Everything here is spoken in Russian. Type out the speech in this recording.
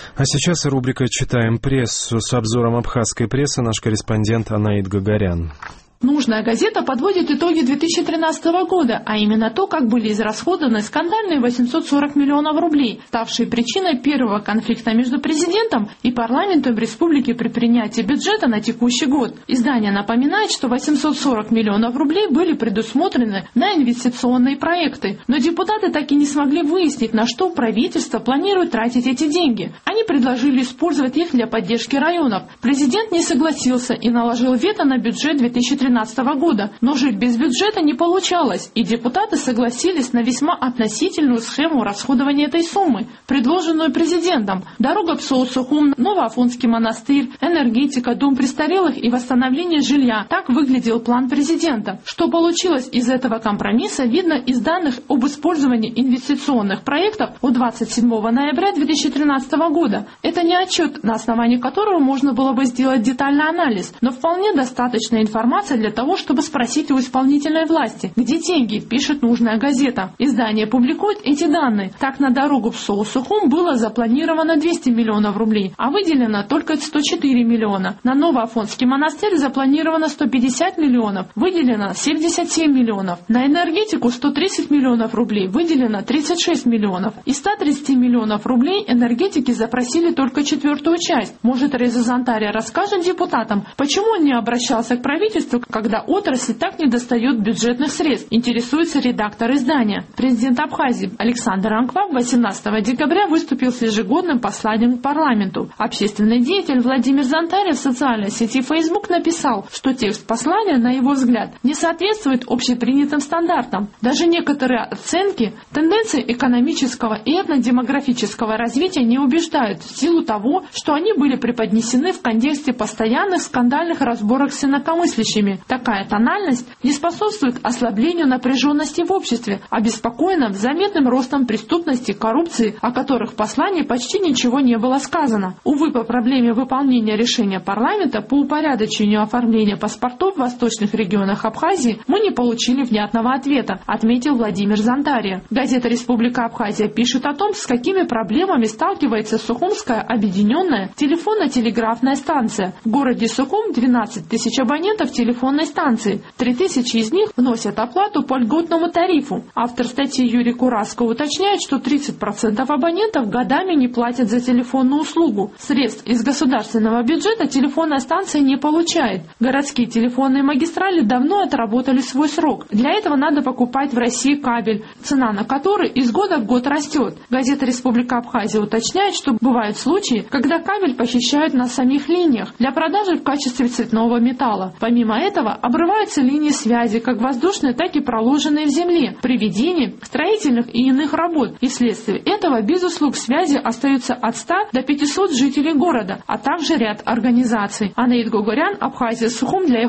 А сейчас рубрика «Читаем прессу». С обзором абхазской прессы наш корреспондент Анаит Гагарян. Нужная газета подводит итоги 2013 года, а именно то, как были израсходованы скандальные 840 миллионов рублей, ставшие причиной первого конфликта между президентом и парламентом республики при принятии бюджета на текущий год. Издание напоминает, что 840 миллионов рублей были предусмотрены на инвестиционные проекты, но депутаты так и не смогли выяснить, на что правительство планирует тратить эти деньги. Они предложили использовать их для поддержки районов. Президент не согласился и наложил вето на бюджет 2013 года, но жить без бюджета не получалось, и депутаты согласились на весьма относительную схему расходования этой суммы, предложенную президентом. Дорога Псоу-Сухум, Новоафонский монастырь, энергетика, дом престарелых и восстановление жилья. Так выглядел план президента. Что получилось из этого компромисса, видно из данных об использовании инвестиционных проектов от 27 ноября 2013 года. Это не отчет, на основании которого можно было бы сделать детальный анализ, но вполне достаточная информация для того, чтобы спросить у исполнительной власти, где деньги, пишет нужная газета. Издание публикует эти данные. Так, на дорогу Псоу-Сухум было запланировано 200 миллионов рублей, а выделено только 104 миллиона. На Новоафонский монастырь запланировано 150 миллионов, выделено 77 миллионов. На энергетику 130 миллионов рублей, выделено 36 миллионов. Из 130 миллионов рублей энергетики запросили только четвертую часть. Может, Реза Зантария расскажет депутатам, почему он не обращался к правительству, когда отрасль так недостает бюджетных средств, интересуется редактор издания. Президент Абхазии Александр Анкваб 18 декабря выступил с ежегодным посланием к парламенту. Общественный деятель Владимир Зантария в социальной сети Facebook написал, что текст послания, на его взгляд, не соответствует общепринятым стандартам. Даже некоторые оценки тенденций экономического и этнодемографического развития не убеждают в силу того, что они были преподнесены в контексте постоянных скандальных разборок с инакомыслящими. Такая тональность не способствует ослаблению напряженности в обществе, обеспокоенном заметным ростом преступности, коррупции, о которых в послании почти ничего не было сказано. Увы, по проблеме выполнения решения парламента по упорядочению оформления паспортов в восточных регионах Абхазии мы не получили внятного ответа, отметил Владимир Зантария. Газета «Республика Абхазия» пишет о том, с какими проблемами сталкивается Сухумская объединенная телефонно-телеграфная станция. В городе Сухум 12 тысяч абонентов телефонной станции. 3000 из них вносят оплату по льготному тарифу. Автор статьи Юрий Кураско уточняет, что 30% абонентов годами не платят за телефонную услугу. Средств из государственного бюджета телефонная станция не получает. Городские телефонные магистрали давно отработали свой срок. Для этого надо покупать в России кабель, цена на который из года в год растет. Газета «Республика Абхазия» уточняет, что бывают случаи, когда кабель похищают на самих линиях для продажи в качестве цветного металла. Помимо этого, обрываются линии связи, как воздушные, так и проложенные в земле, при ведении строительных и иных работ. И вследствие этого без услуг связи остаются от 100 до 500 жителей города, а также ряд организаций. Анаит Гагарян, Абхазия, Сухум для